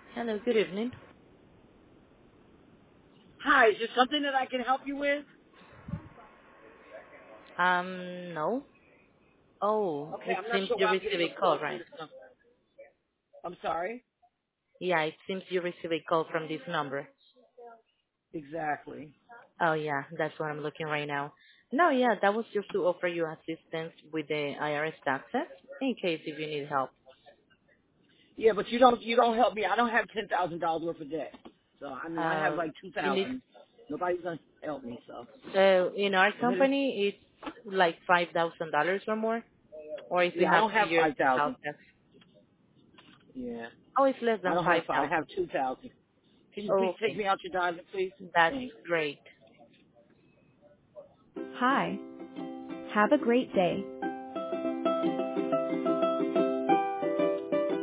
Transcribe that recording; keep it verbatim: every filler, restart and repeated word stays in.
Hello, good evening. Hi, is there something that I can help you with? Um, no. Oh, Okay, it I'm not seems sure you why I'm received getting a a call, call from right? this number. I'm sorry? Yeah, it seems you received a call from this number. Exactly. Oh, yeah, that's what I'm looking right now. No, yeah, that was just to offer you assistance with the I R S taxes in case if you need help. Yeah, but you don't you don't help me. I don't have ten thousand dollars worth of debt. So I mean I have Uh, like two you need, thousand. Nobody's gonna help me, so so in our go ahead. company, it's like five thousand dollars or more, or if you Yeah, I have don't two have years five without thousand. tax. Yeah. Oh, it's less I than don't have five. I five thousand. have two thousand. Can you please take Okay, me out your diamond, please? that's Thanks. great. Hi. Have a great day.